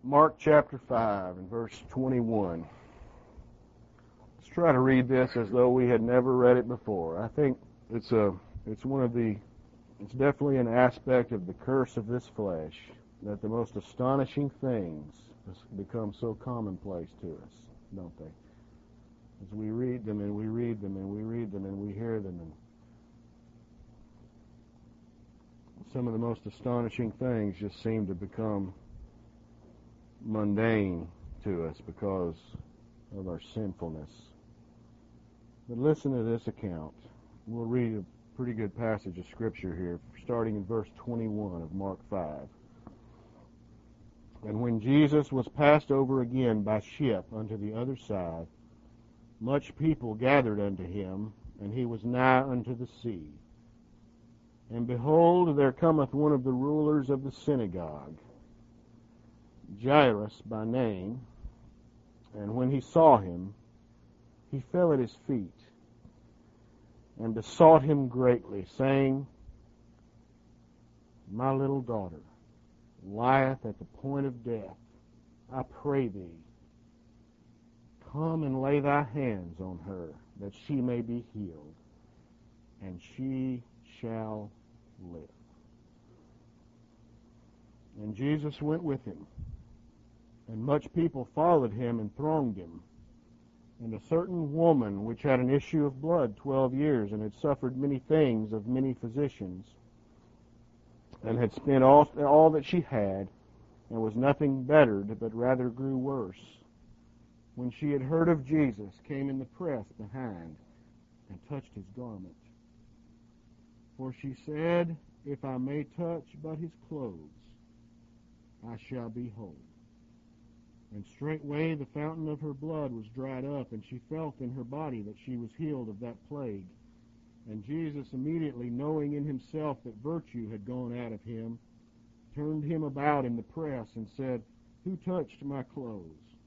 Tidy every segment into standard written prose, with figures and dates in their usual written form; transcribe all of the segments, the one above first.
Mark chapter 5 and verse 21. Let's try to read this as though we had never read it before. I think it's definitely an aspect of the curse of this flesh that the most astonishing things become so commonplace to us, don't they? As we read them and we read them and we read them and we hear them, and some of the most astonishing things just seem to become mundane to us because of our sinfulness. But listen to this account. We'll read a pretty good passage of Scripture here, starting in verse 21 of Mark 5. And when Jesus was passed over again by ship unto the other side, much people gathered unto him, and he was nigh unto the sea. And behold, there cometh one of the rulers of the synagogue, Jairus by name, and when he saw him, he fell at his feet, and besought him greatly, saying, My little daughter lieth at the point of death. I pray thee, come and lay thy hands on her, that she may be healed, and she shall live. And Jesus went with him, and much people followed him and thronged him. And a certain woman which had an issue of blood 12 years, and had suffered many things of many physicians, and had spent all that she had, and was nothing bettered, but rather grew worse, when she had heard of Jesus, came in the press behind, and touched his garment. For she said, If I may touch but his clothes, I shall be whole. And straightway the fountain of her blood was dried up, and she felt in her body that she was healed of that plague. And Jesus, immediately knowing in himself that virtue had gone out of him, turned him about in the press, and said, Who touched my clothes?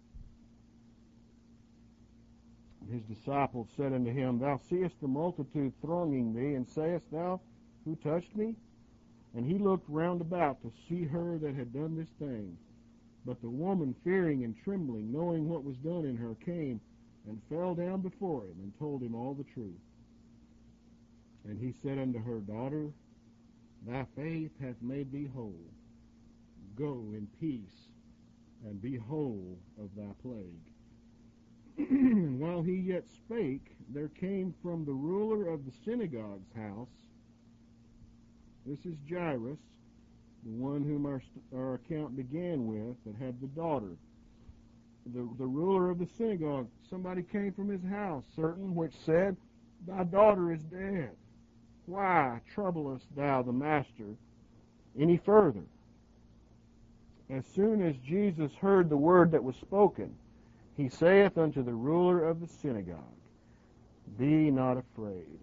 And his disciples said unto him, Thou seest the multitude thronging thee, and sayest thou, Who touched me? And he looked round about to see her that had done this thing. But the woman, fearing and trembling, knowing what was done in her, came and fell down before him, and told him all the truth. And he said unto her, Daughter, thy faith hath made thee whole. Go in peace, and be whole of thy plague. And while he yet spake, there came from the ruler of the synagogue's house, this is Jairus, the one whom our account began with, that had the daughter. The ruler of the synagogue, somebody came from his house, certain, which said, Thy daughter is dead. Why troublest thou the master any further? As soon as Jesus heard the word that was spoken, he saith unto the ruler of the synagogue, Be not afraid,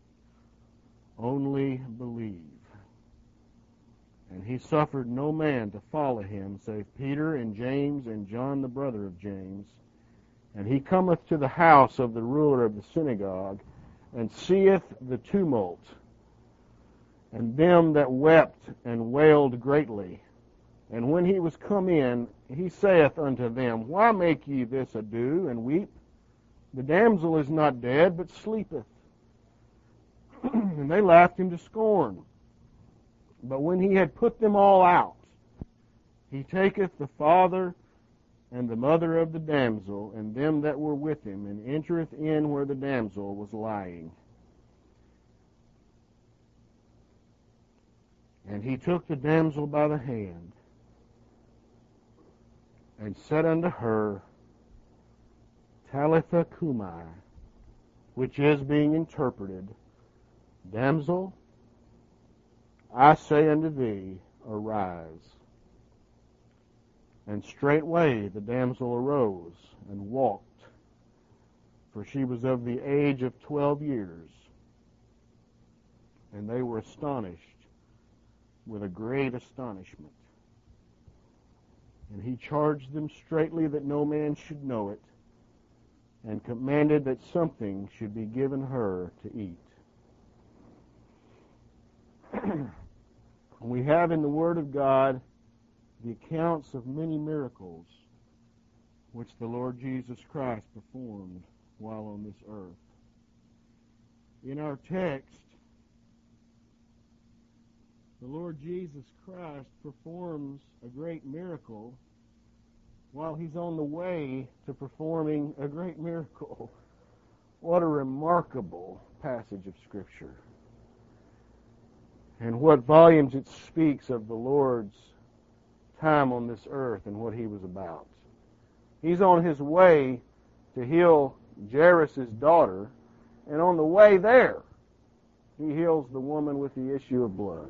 only believe. And he suffered no man to follow him, save Peter and James and John the brother of James. And he cometh to the house of the ruler of the synagogue, and seeth the tumult, and them that wept and wailed greatly. And when he was come in, he saith unto them, Why make ye this ado, and weep? The damsel is not dead, but sleepeth. And they laughed him to scorn. But when he had put them all out, he taketh the father and the mother of the damsel, and them that were with him, and entereth in where the damsel was lying. And he took the damsel by the hand, and said unto her, Talitha cumi, which is, being interpreted, Damsel, I say unto thee, arise. And straightway the damsel arose and walked, for she was of the age of 12 years. And they were astonished with a great astonishment. And he charged them straitly that no man should know it, and commanded that something should be given her to eat. We have in the Word of God the accounts of many miracles which the Lord Jesus Christ performed while on this earth. In our text, the Lord Jesus Christ performs a great miracle while he's on the way to performing a great miracle. What a remarkable passage of Scripture. And what volumes it speaks of the Lord's time on this earth and what he was about. He's on his way to heal Jairus' daughter, and on the way there, he heals the woman with the issue of blood.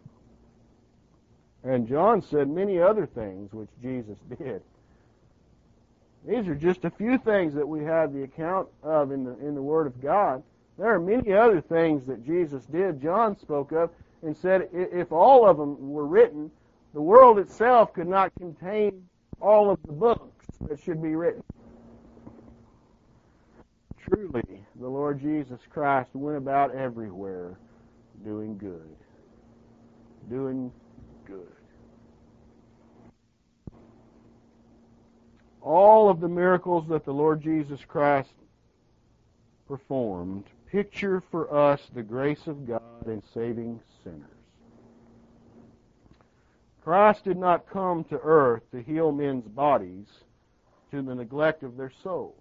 And John said many other things which Jesus did. These are just a few things that we have the account of in the Word of God. There are many other things that Jesus did. John spoke of and said if all of them were written, the world itself could not contain all of the books that should be written. Truly, the Lord Jesus Christ went about everywhere doing good. Doing good. All of the miracles that the Lord Jesus Christ performed picture for us the grace of God in saving sinners. Christ did not come to earth to heal men's bodies to the neglect of their soul.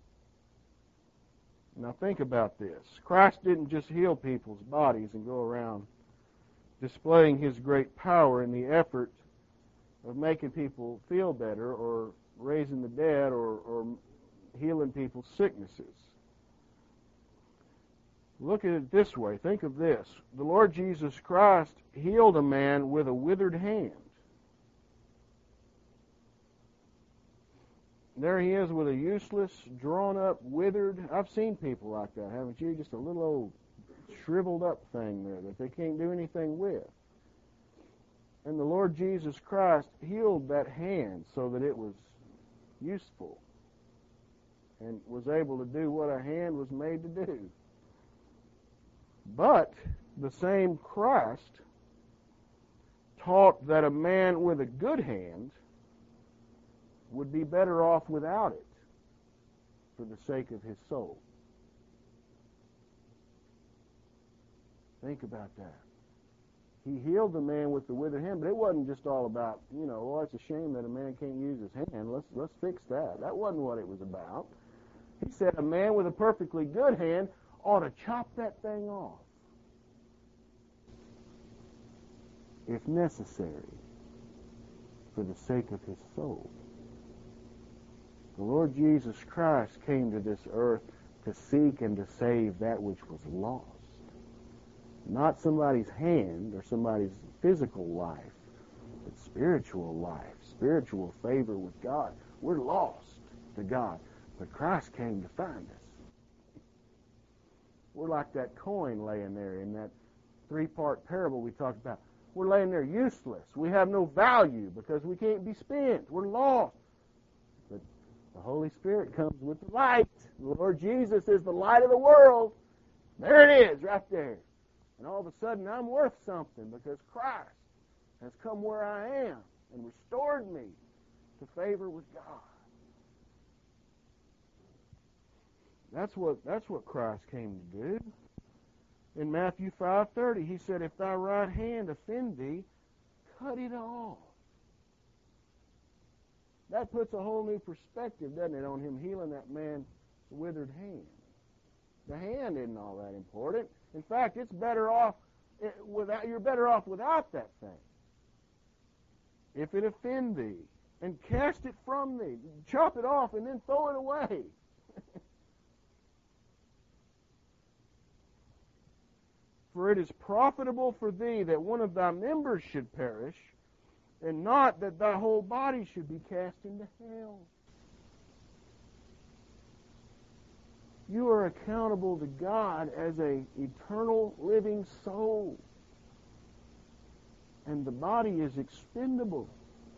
Now think about this. Christ didn't just heal people's bodies and go around displaying his great power in the effort of making people feel better or raising the dead or healing people's sicknesses. Look at it this way. Think of this. The Lord Jesus Christ healed a man with a withered hand. There he is with a useless, drawn-up, withered... I've seen people like that, haven't you? Just a little old shriveled-up thing there that they can't do anything with. And the Lord Jesus Christ healed that hand so that it was useful and was able to do what a hand was made to do. But the same Christ taught that a man with a good hand would be better off without it for the sake of his soul. Think about that. He healed the man with the withered hand, but it wasn't just all about, oh, it's a shame that a man can't use his hand. Let's fix that. That wasn't what it was about. He said a man with a perfectly good hand ought to chop that thing off, if necessary, for the sake of his soul. The Lord Jesus Christ came to this earth to seek and to save that which was lost. Not somebody's hand or somebody's physical life, but spiritual life, spiritual favor with God. We're lost to God, but Christ came to find us. We're like that coin laying there in that three-part parable we talked about. We're laying there useless. We have no value because we can't be spent. We're lost. But the Holy Spirit comes with the light. The Lord Jesus is the light of the world. There it is, right there. And all of a sudden, I'm worth something because Christ has come where I am and restored me to favor with God. That's what Christ came to do. In Matthew 5:30, he said, "If thy right hand offend thee, cut it off." That puts a whole new perspective, doesn't it, on him healing that man's withered hand. The hand isn't all that important. In fact, it's better off you're better off without that thing. If it offend thee, and cast it from thee, chop it off and then throw it away. For it is profitable for thee that one of thy members should perish, and not that thy whole body should be cast into hell. You are accountable to God as an eternal living soul. And the body is expendable.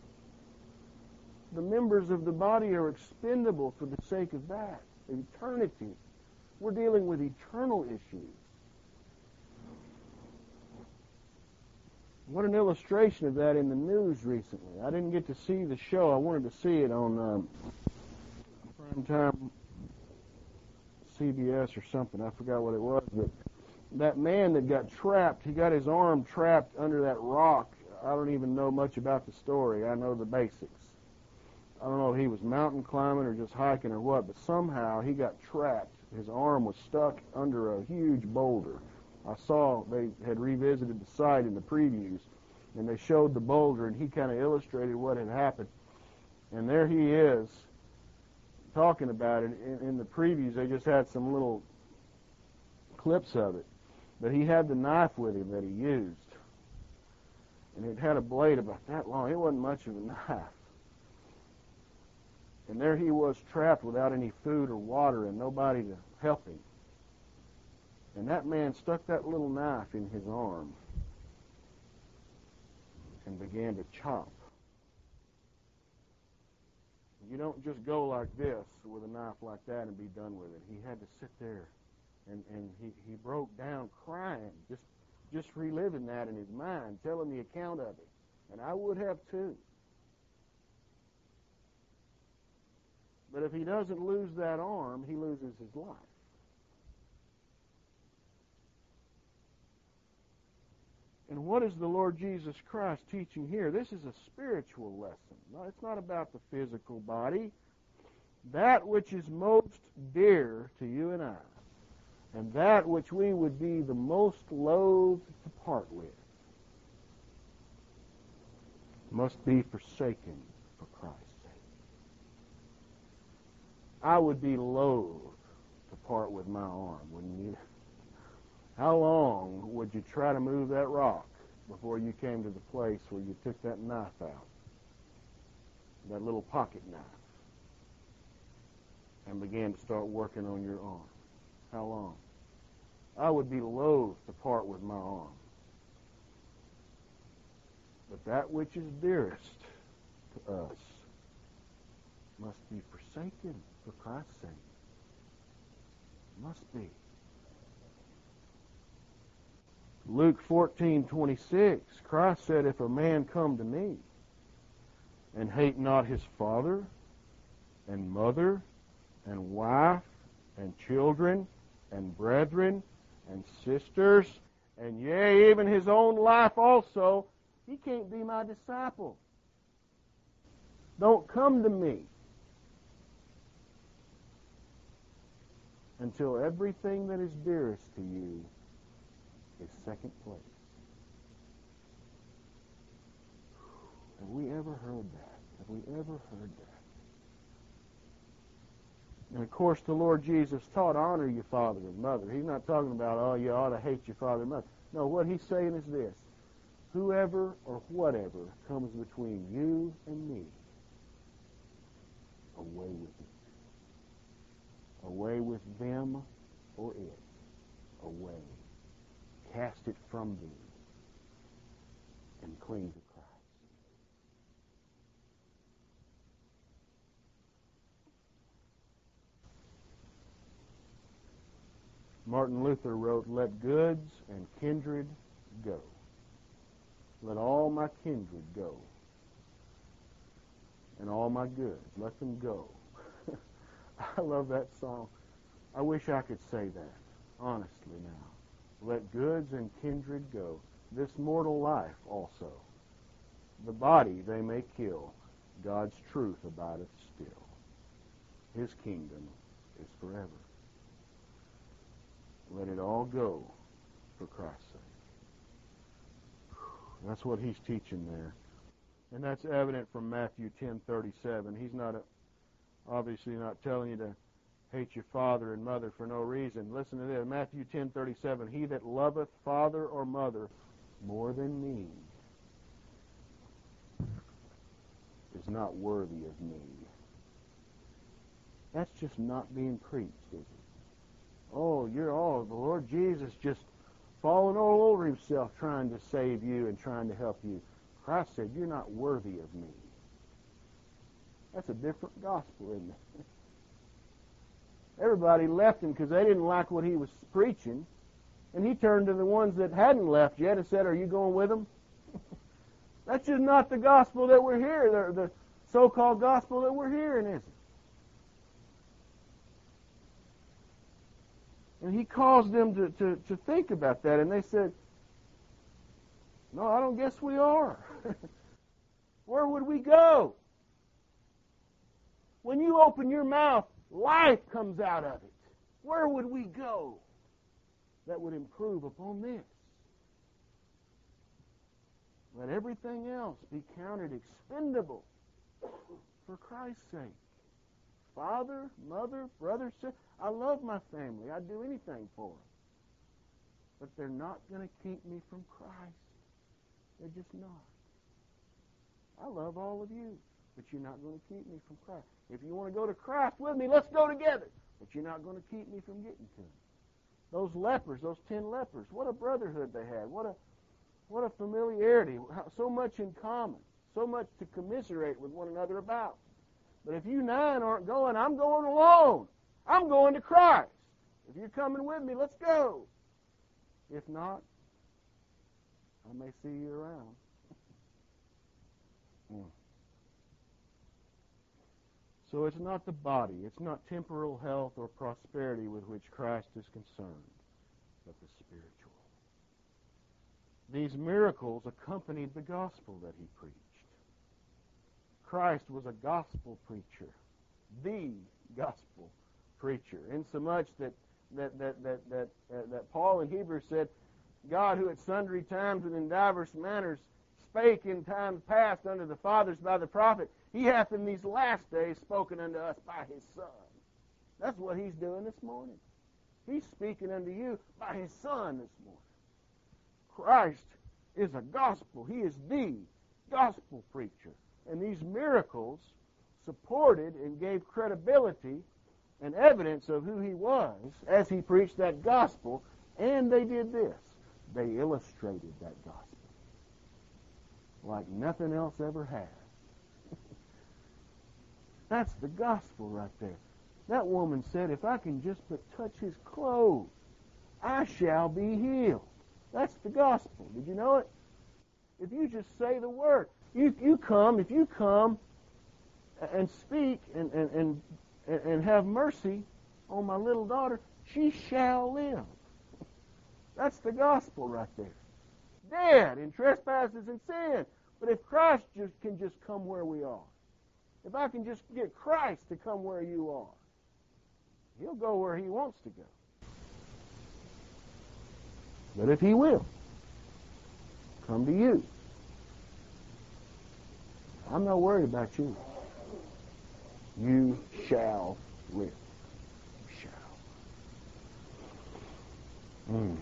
The members of the body are expendable for the sake of that. Eternity. We're dealing with eternal issues. What an illustration of that in the news recently. I didn't get to see the show. I wanted to see it on primetime CBS or something. I forgot what it was. But that man that got trapped, he got his arm trapped under that rock. I don't even know much about the story. I know the basics. I don't know if he was mountain climbing or just hiking or what, but somehow he got trapped. His arm was stuck under a huge boulder. I saw they had revisited the site in the previews, and they showed the boulder, and he kind of illustrated what had happened. And there he is talking about it. In the previews, they just had some little clips of it. But he had the knife with him that he used. And it had a blade about that long. It wasn't much of a knife. And there he was trapped without any food or water and nobody to help him. And that man stuck that little knife in his arm and began to chop. You don't just go like this with a knife like that and be done with it. He had to sit there, and he broke down crying, just reliving that in his mind, telling the account of it. And I would have too. But if he doesn't lose that arm, he loses his life. And what is the Lord Jesus Christ teaching here? This is a spiritual lesson. No, it's not about the physical body. That which is most dear to you and I, and that which we would be the most loath to part with, must be forsaken for Christ's sake. I would be loath to part with my arm, wouldn't you? How long would you try to move that rock before you came to the place where you took that knife out, that little pocket knife, and began to start working on your arm? How long? I would be loath to part with my arm. But that which is dearest to us must be forsaken for Christ's sake. Must be. Luke 14:26, Christ said, if a man come to me and hate not his father and mother and wife and children and brethren and sisters, and yea, even his own life also, he can't be my disciple. Don't come to me until everything that is dearest to you is second place. Have we ever heard that? Have we ever heard that? And of course, the Lord Jesus taught, honor your father and mother. He's not talking about, oh, you ought to hate your father and mother. No, what he's saying is this: whoever or whatever comes between you and me, away with it. Away with them or it. Away. Cast it from thee and cling to Christ. Martin Luther wrote, let goods and kindred go. Let all my kindred go. And all my goods, let them go. I love that song. I wish I could say that, honestly now. Let goods and kindred go. This mortal life also. The body they may kill. God's truth abideth still. His kingdom is forever. Let it all go for Christ's sake. That's what he's teaching there. And that's evident from Matthew 10:37. He's not obviously not telling you to hate your father and mother for no reason. Listen to this, Matthew 10:37. He that loveth father or mother more than me is not worthy of me. That's just not being preached, is it? Oh, the Lord Jesus just falling all over himself trying to save you and trying to help you. Christ said, you're not worthy of me. That's a different gospel, isn't it? Everybody left him because they didn't like what he was preaching. And he turned to the ones that hadn't left yet and said, are you going with them? That's just not the gospel that we're hearing, the so-called gospel that we're hearing, is it? And he caused them to think about that, and they said, no, I don't guess we are. Where would we go? When you open your mouth, life comes out of it. Where would we go that would improve upon this? Let everything else be counted expendable for Christ's sake. Father, mother, brother, sister. I love my family. I'd do anything for them. But they're not going to keep me from Christ. They're just not. I love all of you, but you're not going to keep me from Christ. If you want to go to Christ with me, let's go together. But you're not going to keep me from getting to him. Those lepers, those 10 lepers, what a brotherhood they had. What a familiarity. So much in common. So much to commiserate with one another about. But if you 9 aren't going, I'm going alone. I'm going to Christ. If you're coming with me, let's go. If not, I may see you around. So it's not the body, it's not temporal health or prosperity with which Christ is concerned, but the spiritual. These miracles accompanied the gospel that he preached. Christ was a gospel preacher, the gospel preacher, insomuch that Paul in Hebrews said, God, who at sundry times and in divers manners spake in times past unto the fathers by the prophet, he hath in these last days spoken unto us by his Son. That's what he's doing this morning. He's speaking unto you by his Son this morning. Christ is a gospel. He is the gospel preacher. And these miracles supported and gave credibility and evidence of who he was as he preached that gospel. And they did this. They illustrated that gospel like nothing else ever has. That's the gospel right there. That woman said, if I can just but touch his clothes, I shall be healed. That's the gospel. Did you know it? If you just say the word, if you come and speak and have mercy on my little daughter, she shall live. That's the gospel right there. Dead in trespasses and sin. But if Christ can just come where we are, if I can just get Christ to come where you are, he'll go where he wants to go. But if he will, come to you. I'm not worried about you. You shall live. You shall.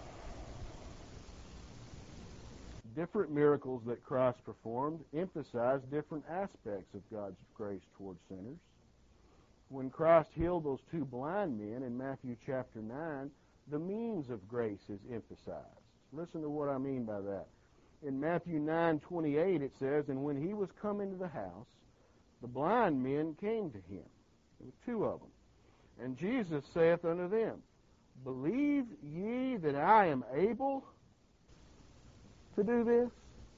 Different miracles that Christ performed emphasize different aspects of God's grace towards sinners. When Christ healed those 2 blind men in Matthew chapter 9, the means of grace is emphasized. Listen to what I mean by that. In Matthew 9:28 it says, and when he was come into the house, the blind men came to him. There were 2 of them. And Jesus saith unto them, believe ye that I am able to do this?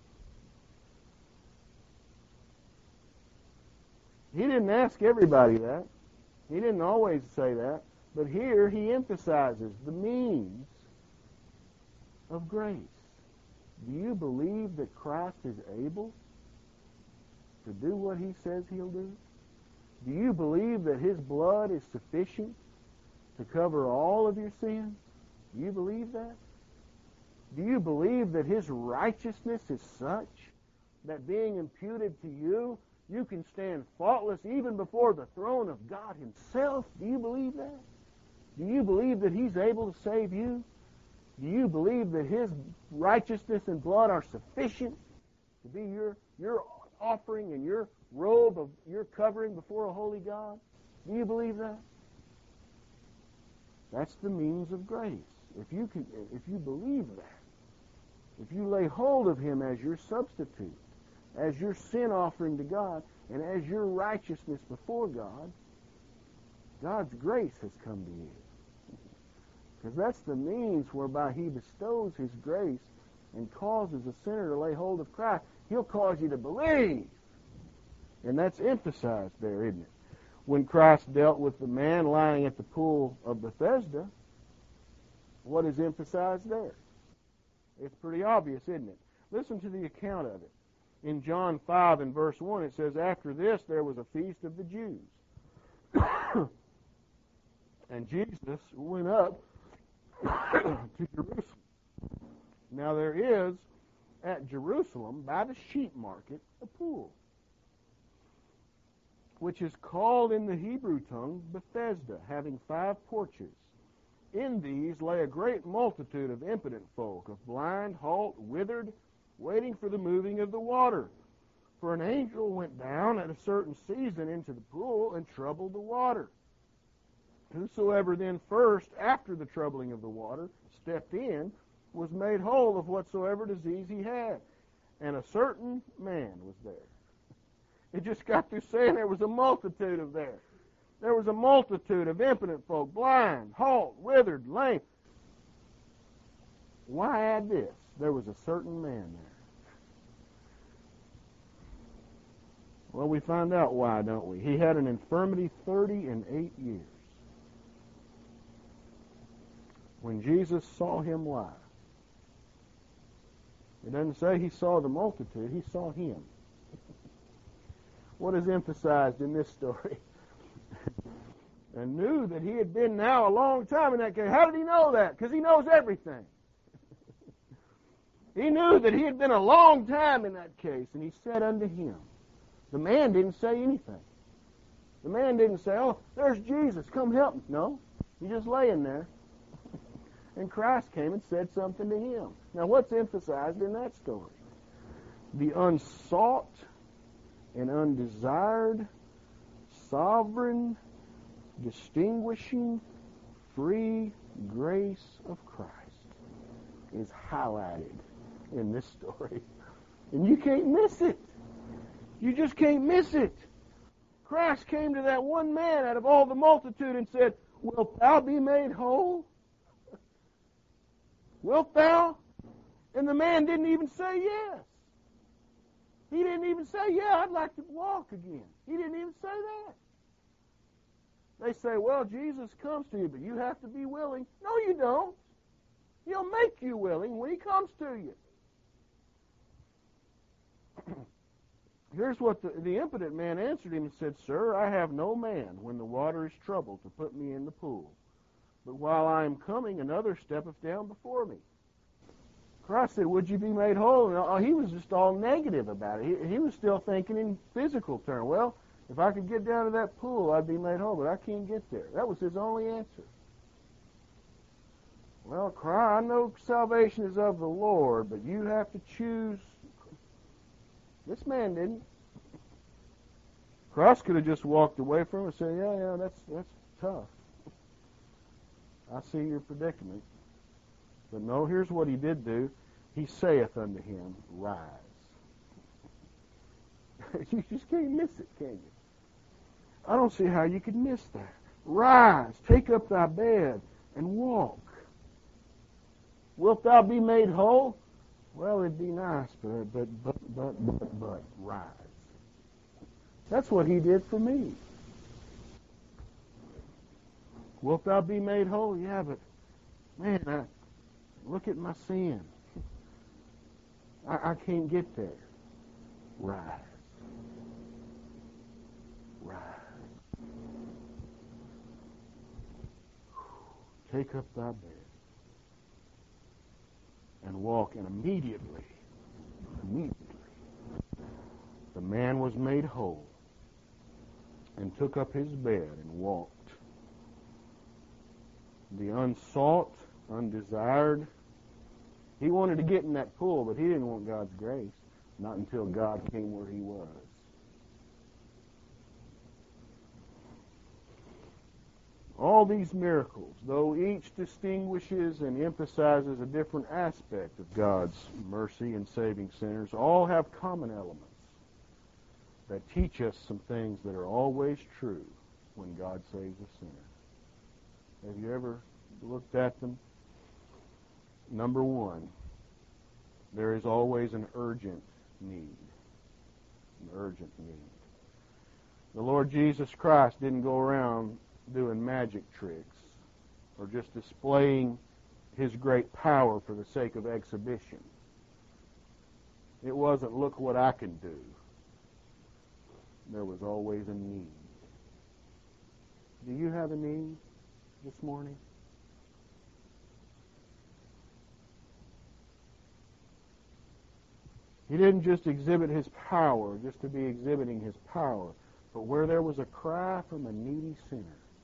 He didn't ask everybody that. He didn't always say that. But here he emphasizes the means of grace. Do you believe that Christ is able to do what he says he'll do? Do you believe that his blood is sufficient to cover all of your sins? Do you believe that? Do you believe that his righteousness is such that being imputed to you, you can stand faultless even before the throne of God himself? Do you believe that? Do you believe that he's able to save you? Do you believe that his righteousness and blood are sufficient to be your offering and your robe of your covering before a holy God? Do you believe that? That's the means of grace. If you believe that, if you lay hold of him as your substitute, as your sin offering to God, and as your righteousness before God, God's grace has come to you. Because that's the means whereby he bestows his grace and causes a sinner to lay hold of Christ. He'll cause you to believe. And that's emphasized there, isn't it? When Christ dealt with the man lying at the pool of Bethesda, what is emphasized there? It's pretty obvious, isn't it? Listen to the account of it. In John 5 and verse 1, it says, "After this there was a feast of the Jews. And Jesus went up to Jerusalem. Now there is at Jerusalem by the sheep market a pool, which is called in the Hebrew tongue Bethesda, having 5 porches. In these lay a great multitude of impotent folk, of blind, halt, withered, waiting for the moving of the water. For an angel went down at a certain season into the pool and troubled the water. Whosoever then first, after the troubling of the water, stepped in, was made whole of whatsoever disease he had. And a certain man was there." It just got through saying there was a multitude of there. There was a multitude of impotent folk, blind, halt, withered, lame. Why add this? There was a certain man there. Well, we find out why, don't we? He had an infirmity 38 years. When Jesus saw him lie, it doesn't say he saw the multitude, he saw him. What is emphasized in this story? And knew that he had been now a long time in that case. How did he know that? Because he knows everything. He knew that he had been a long time in that case, and he said unto him, the man didn't say anything. The man didn't say, "Oh, there's Jesus, come help me." No, he's just laying there. And Christ came and said something to him. Now, what's emphasized in that story? The unsought and undesired, sovereign, distinguishing, free grace of Christ is highlighted in this story. And you can't miss it. You just can't miss it. Christ came to that one man out of all the multitude and said, "Wilt thou be made whole? Wilt thou?" And the man didn't even say yes. He didn't even say, "Yeah, I'd like to walk again." He didn't even say that. They say, "Well, Jesus comes to you, but you have to be willing." No, you don't. He'll make you willing when he comes to you. Here's what the impotent man answered him and said, "Sir, I have no man when the water is troubled to put me in the pool. But while I am coming, another steppeth down before me." Christ said, "Would you be made whole?" And he was just all negative about it. He was still thinking in physical terms. Well, if I could get down to that pool, I'd be made whole, but I can't get there. That was his only answer. Well, I know salvation is of the Lord, but you have to choose. This man didn't. Christ could have just walked away from him and said, yeah, that's tough. I see your predicament. But no, here's what he did do. He saith unto him, "Rise." You just can't miss it, can you? I don't see how you could miss that. "Rise, take up thy bed, and walk. Wilt thou be made whole?" Well, it'd be nice, but rise. That's what he did for me. Wilt thou be made whole? Yeah, but man, look at my sin. I can't get there. Rise. Rise. Take up thy bed and walk. And immediately, the man was made whole and took up his bed and walked. The unsought, undesired, he wanted to get in that pool, but he didn't want God's grace. Not until God came where he was. All these miracles, though each distinguishes and emphasizes a different aspect of God's mercy in saving sinners, all have common elements that teach us some things that are always true when God saves a sinner. Have you ever looked at them? Number one, there is always an urgent need. An urgent need. The Lord Jesus Christ didn't go around doing magic tricks or just displaying His great power for the sake of exhibition. It wasn't, look what I can do. There was always a need. Do you have a need this morning? He didn't just exhibit His power just to be exhibiting His power, but where there was a cry from a needy sinner.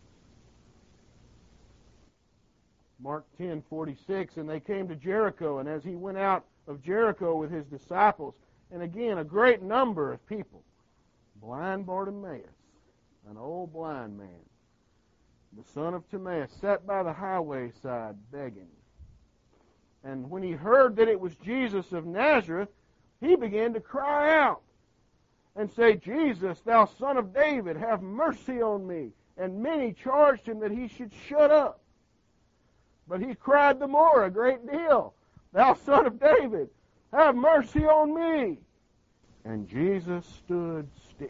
Mark 10:46, and they came to Jericho, and as He went out of Jericho with His disciples, and again a great number of people, blind Bartimaeus, an old blind man, the son of Timaeus, sat by the highway side begging. And when he heard that it was Jesus of Nazareth, he began to cry out and say, Jesus, thou son of David, have mercy on me. And many charged him that he should shut up. But he cried the more a great deal, thou son of David, have mercy on me. And Jesus stood still.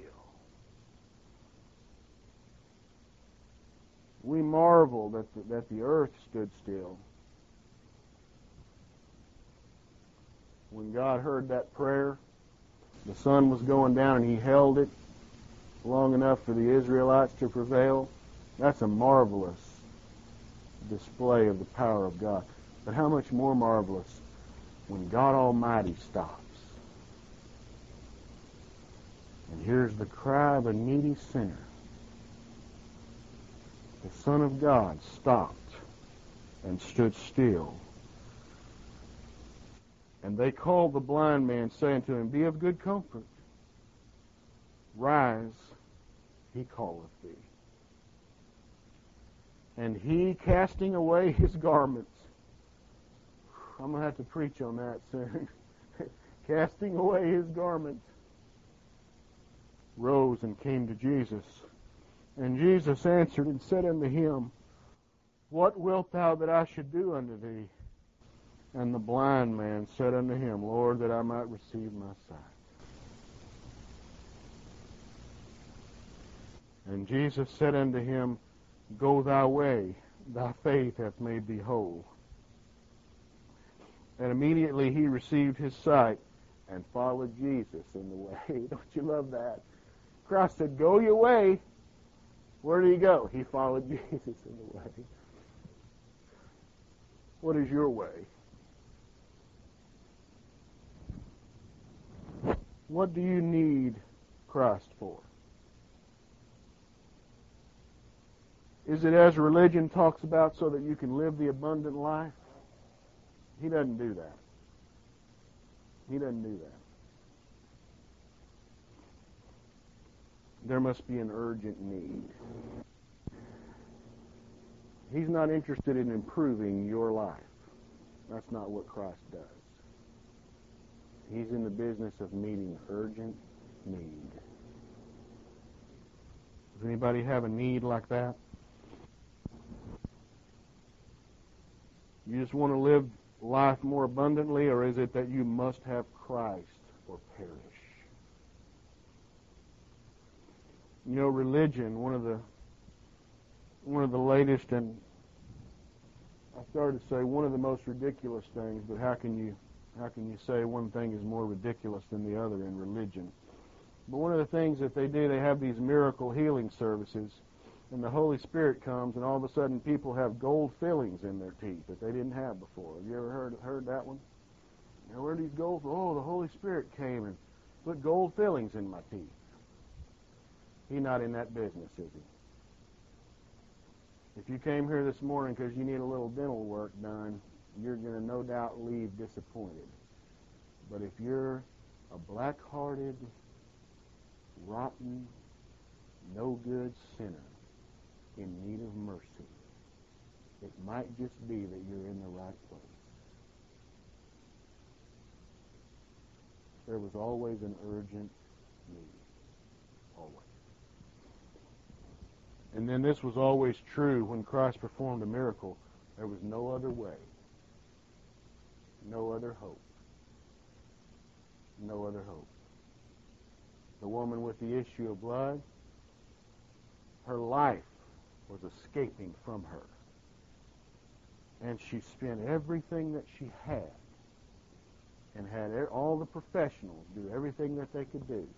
We marvel that the earth stood still. When God heard that prayer, the sun was going down and He held it long enough for the Israelites to prevail. That's a marvelous display of the power of God. But how much more marvelous when God Almighty stops. And here's the cry of a needy sinner. The Son of God stopped and stood still. And they called the blind man, saying to him, be of good comfort. Rise, he calleth thee. And he, casting away his garments, I'm going to have to preach on that soon. Casting away his garments, rose and came to Jesus. And Jesus answered and said unto him, what wilt thou that I should do unto thee? And the blind man said unto him, Lord, that I might receive my sight. And Jesus said unto him, go thy way, thy faith hath made thee whole. And immediately he received his sight and followed Jesus in the way. Don't you love that? Christ said, go your way. Where did he go? He followed Jesus in the way. What is your way? What do you need Christ for? Is it as religion talks about so that you can live the abundant life? He doesn't do that. He doesn't do that. There must be an urgent need. He's not interested in improving your life. That's not what Christ does. He's in the business of meeting urgent need. Does anybody have a need like that? You just want to live life more abundantly, or is it that you must have Christ or perish? You know, religion, one of the latest, and I started to say one of the most ridiculous things, but how can you say one thing is more ridiculous than the other in religion? But one of the things that they do, they have these miracle healing services, and the Holy Spirit comes, and all of a sudden people have gold fillings in their teeth that they didn't have before. Have you ever heard that one? You know, where are these gold? Oh, the Holy Spirit came and put gold fillings in my teeth. He's not in that business, is he? If you came here this morning because you need a little dental work done, you're going to no doubt leave disappointed. But if you're a black-hearted, rotten, no-good sinner in need of mercy, it might just be that you're in the right place. There was always an urgent need. Always. And then this was always true when Christ performed a miracle. There was no other way. No other hope. no other hope. The woman with the issue of blood, her life was escaping from her. And she spent everything that she had and had all the professionals do everything that they could do.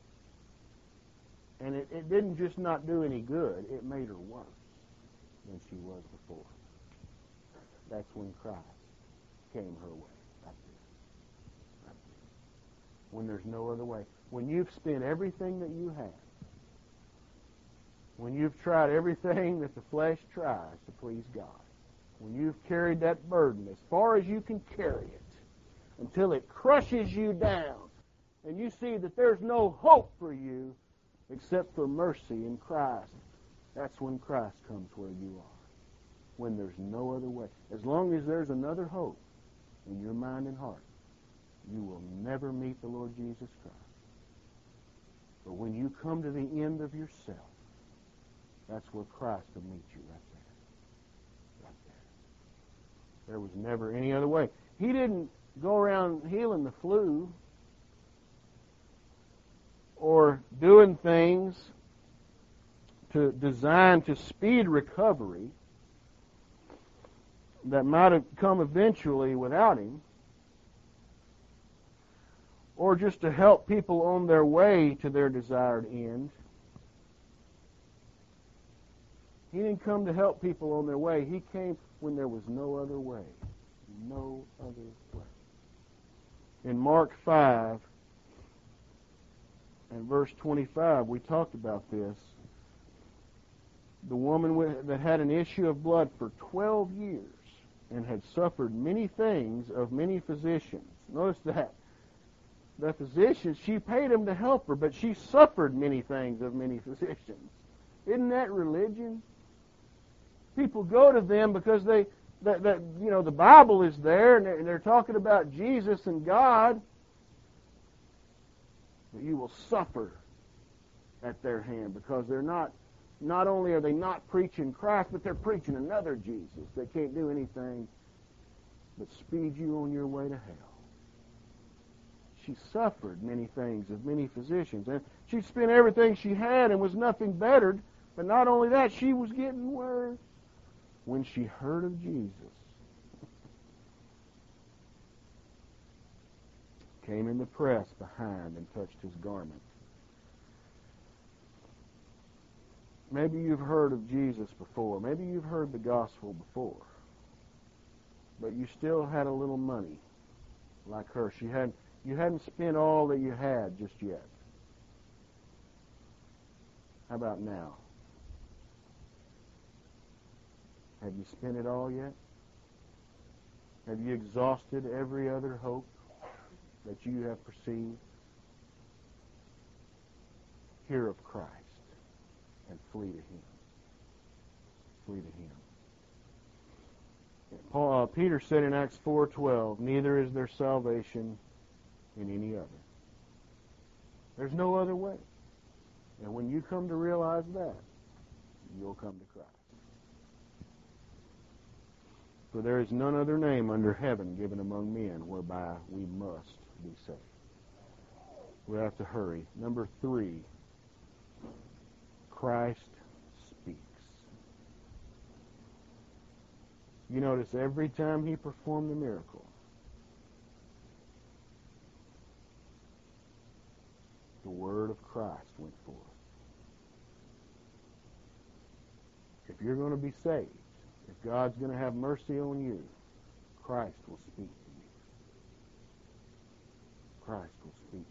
And it didn't just not do any good, it made her worse than she was before. That's when Christ came her way. Right there. Right there. When there's no other way. When you've spent everything that you have. When you've tried everything that the flesh tries to please God. When you've carried that burden as far as you can carry it until it crushes you down and you see that there's no hope for you except for mercy in Christ, that's when Christ comes where you are. When there's no other way. As long as there's another hope in your mind and heart, you will never meet the Lord Jesus Christ. But when you come to the end of yourself, that's where Christ will meet you right there. Right there. There was never any other way. He didn't go around healing the flu or doing things designed to speed recovery that might have come eventually without him, or just to help people on their way to their desired end. He didn't come to help people on their way. He came when there was no other way. No other way. In Mark 5 and verse 25, we talked about this. The woman that had an issue of blood for 12 years and had suffered many things of many physicians. Notice that. The physicians, she paid them to help her, but she suffered many things of many physicians. Isn't that religion? People go to them because the Bible is there and they're talking about Jesus and God. But you will suffer at their hand because they're not only are they not preaching Christ, but they're preaching another Jesus that can't do anything but speed you on your way to hell. She suffered many things of many physicians. And she spent everything she had and was nothing bettered. But not only that, she was getting worse. When she heard of Jesus, came in the press behind and touched his garment. Maybe you've heard of Jesus before. Maybe you've heard the gospel before. But you still had a little money like her. You hadn't spent all that you had just yet. How about now? Have you spent it all yet? Have you exhausted every other hope that you have perceived? Hear of Christ and flee to Him. Flee to Him. Peter said in Acts 4:12, neither is there salvation in any other. There's no other way. And when you come to realize that, you'll come to Christ. For there is none other name under heaven given among men whereby we must be saved. We have to hurry. Number 3, Christ speaks. You notice every time He performed a miracle, the word of Christ went forth. If you're going to be saved, if God's going to have mercy on you, Christ will speak to you. Christ will speak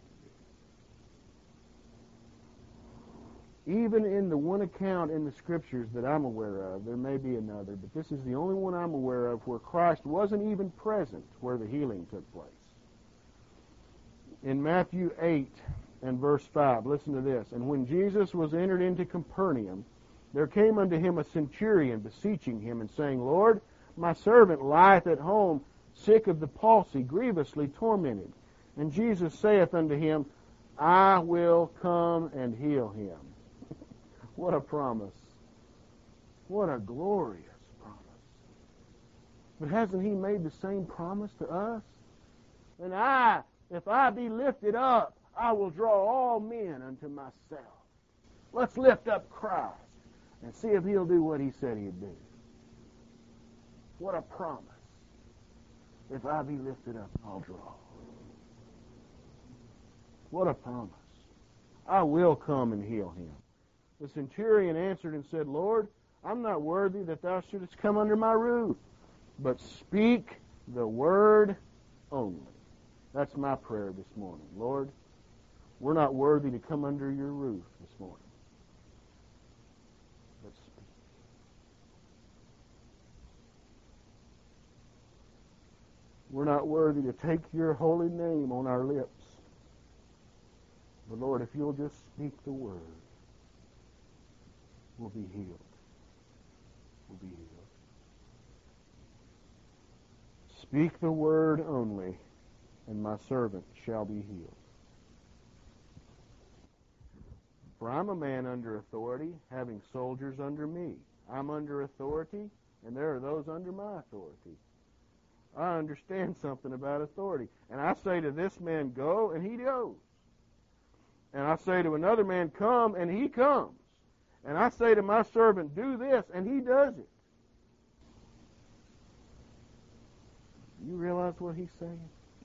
to you. Even in the one account in the Scriptures that I'm aware of, there may be another, but this is the only one I'm aware of where Christ wasn't even present where the healing took place. In Matthew 8 and verse 5, listen to this. And when Jesus was entered into Capernaum, there came unto him a centurion, beseeching him, and saying, Lord, my servant lieth at home, sick of the palsy, grievously tormented. And Jesus saith unto him, I will come and heal him. What a promise. What a glorious promise. But hasn't He made the same promise to us? And I If I be lifted up, I will draw all men unto myself. Let's lift up Christ and see if he'll do what he said he'd do. What a promise. If I be lifted up, I'll draw. What a promise. I will come and heal him. The centurion answered and said, Lord, I'm not worthy that thou shouldest come under my roof, but speak the word only. That's my prayer this morning. Lord, we're not worthy to come under your roof this morning. But speak. We're not worthy to take your holy name on our lips. But Lord, if you'll just speak the word, we'll be healed. We'll be healed. Speak the word only, and my servant shall be healed. For I'm a man under authority, having soldiers under me. I'm under authority, and there are those under my authority. I understand something about authority. And I say to this man, go, and he goes. And I say to another man, come, and he comes. And I say to my servant, do this, and he does it. You realize what he's saying?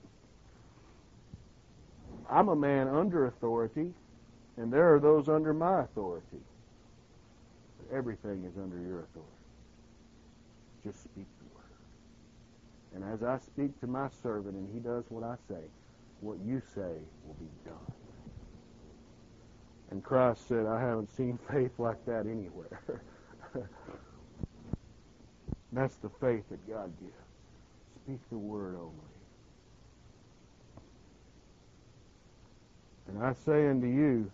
I'm a man under authority, and there are those under my authority. But everything is under your authority. Just speak the word. And as I speak to my servant, and he does what I say, what you say will be done. And Christ said, I haven't seen faith like that anywhere. That's the faith that God gives. Speak the word only. And I say unto you,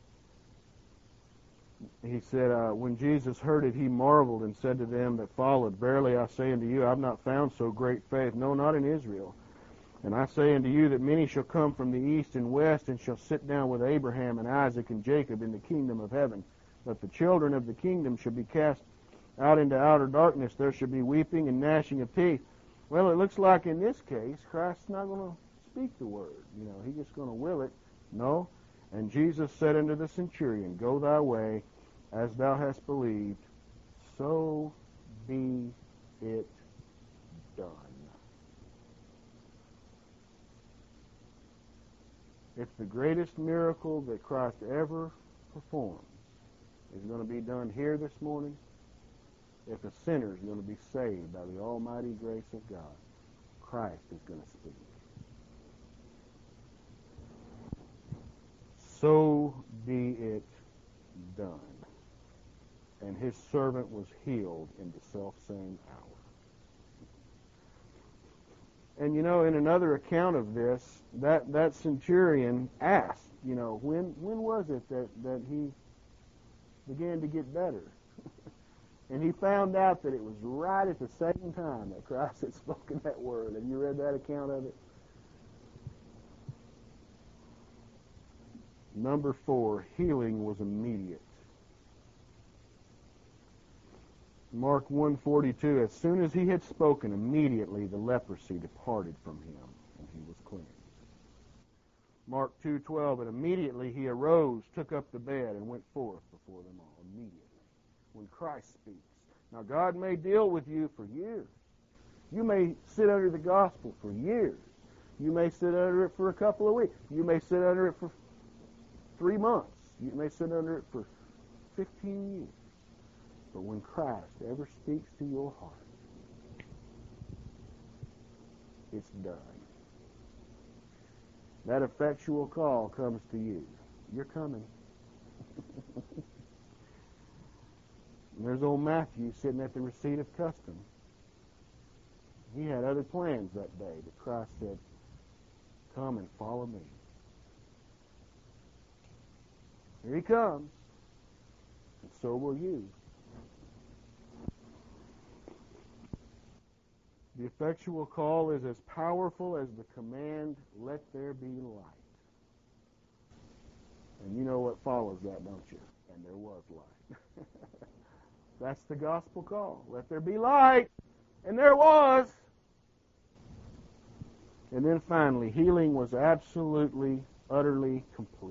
he said, when Jesus heard it, he marveled and said to them that followed, verily I say unto you, I have not found so great faith, no, not in Israel. And I say unto you that many shall come from the east and west, and shall sit down with Abraham and Isaac and Jacob in the kingdom of heaven. But the children of the kingdom shall be cast out into outer darkness. There shall be weeping and gnashing of teeth. Well, it looks like in this case, Christ's not going to speak the word. He's just going to will it. No. And Jesus said unto the centurion, go thy way, as thou hast believed, so be it done. If the greatest miracle that Christ ever performed is going to be done here this morning, if a sinner is going to be saved by the almighty grace of God, Christ is going to speak. So be it done. And his servant was healed in the selfsame hour. And in another account of this, that centurion asked, when was it that he began to get better? And he found out that it was right at the same time that Christ had spoken that word. Have you read that account of it? Number 4, healing was immediate. Mark 1:42, as soon as he had spoken, immediately the leprosy departed from him, and he was cleansed. Mark 2:12, and immediately he arose, took up the bed, and went forth before them all. Immediately. When Christ speaks. Now, God may deal with you for years. You may sit under the gospel for years. You may sit under it for a couple of weeks. You may sit under it for 3 months. You may sit under it for 15 years. But when Christ ever speaks to your heart, it's done. That effectual call comes to you. You're coming. And there's old Matthew sitting at the receipt of custom. He had other plans that day, but Christ said, come and follow me. Here he comes, and so will you. The effectual call is as powerful as the command, let there be light. And you know what follows that, don't you? And there was light. That's the gospel call. Let there be light. And there was. And then finally, healing was absolutely, utterly complete.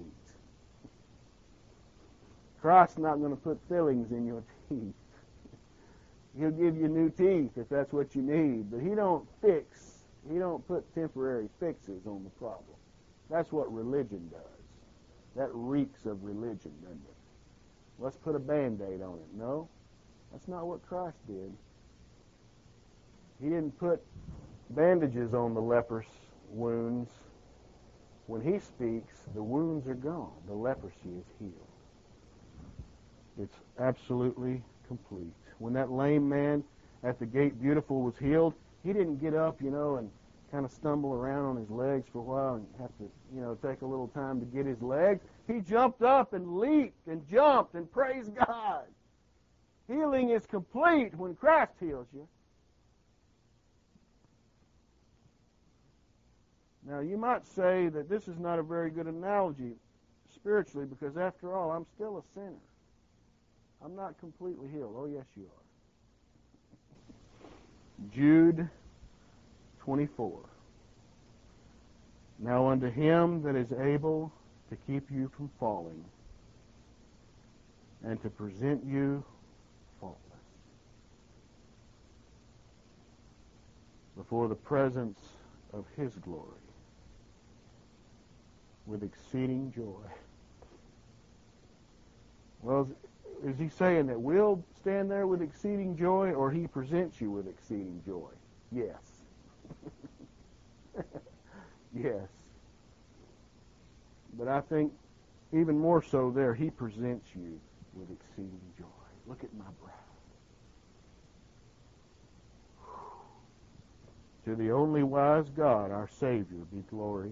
Christ's not going to put fillings in your teeth. He'll give you new teeth if that's what you need, but He don't put temporary fixes on the problem. That's what religion does. That reeks of religion, doesn't it? Let's put a Band-Aid on it. No, that's not what Christ did. He didn't put bandages on the leper's wounds. When He speaks, the wounds are gone. The leprosy is healed. It's absolutely complete. When that lame man at the gate beautiful was healed, he didn't get up, and kind of stumble around on his legs for a while and have to, take a little time to get his legs. He jumped up and leaped and jumped and praised God. Healing is complete when Christ heals you. Now, you might say that this is not a very good analogy spiritually because, after all, I'm still a sinner. I'm not completely healed. Oh, yes, you are. Jude 24. Now unto Him that is able to keep you from falling and to present you faultless before the presence of His glory with exceeding joy. Well, is He saying that we'll stand there with exceeding joy, or He presents you with exceeding joy? Yes. Yes. But I think even more so there, He presents you with exceeding joy. Look at my brow. To the only wise God, our Savior, be glory.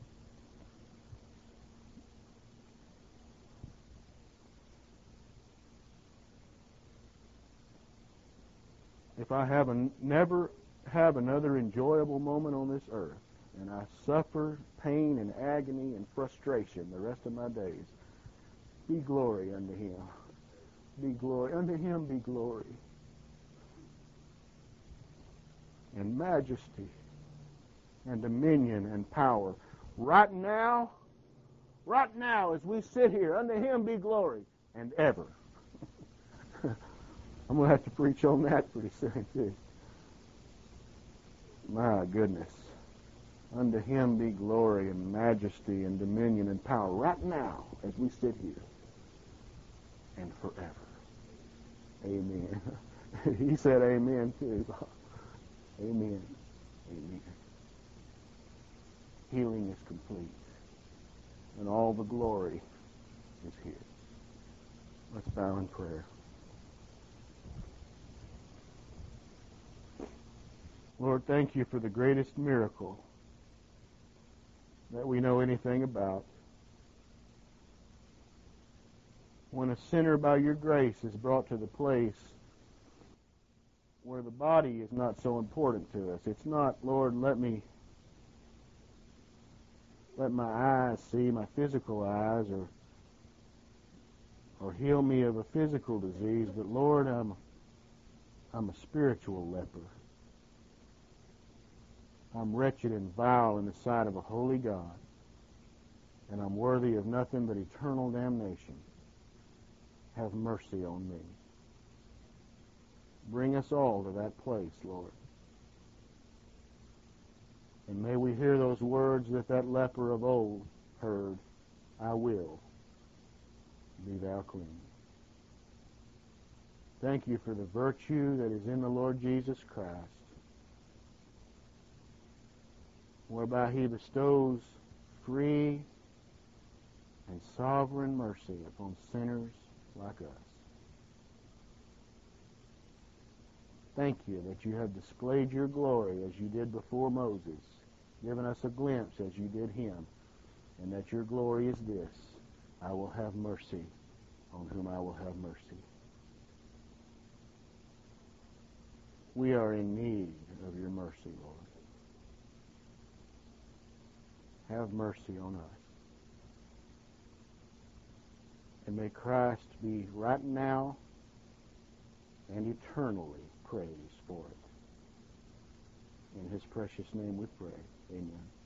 If I never have another enjoyable moment on this earth, and I suffer pain and agony and frustration the rest of my days, be glory unto Him. Be glory. Unto Him be glory and majesty and dominion and power. Right now, as we sit here, unto Him be glory and ever. I'm going to have to preach on that pretty soon, too. My goodness. Unto Him be glory and majesty and dominion and power right now as we sit here and forever. Amen. He said amen, too. Amen. Amen. Healing is complete, and all the glory is here. Let's bow in prayer. Lord, thank You for the greatest miracle that we know anything about. When a sinner by Your grace is brought to the place where the body is not so important to us. It's not, Lord, let my eyes see, my physical eyes, or heal me of a physical disease, but Lord, I'm a spiritual leper. I'm wretched and vile in the sight of a holy God, and I'm worthy of nothing but eternal damnation. Have mercy on me. Bring us all to that place, Lord. And may we hear those words that leper of old heard, I will, be thou clean. Thank You for the virtue that is in the Lord Jesus Christ, whereby He bestows free and sovereign mercy upon sinners like us. Thank You that You have displayed Your glory as You did before Moses, given us a glimpse as You did him, and that Your glory is this: I will have mercy on whom I will have mercy. We are in need of Your mercy, Lord. Have mercy on us. And may Christ be right now and eternally praised for it. In his precious name we pray. Amen.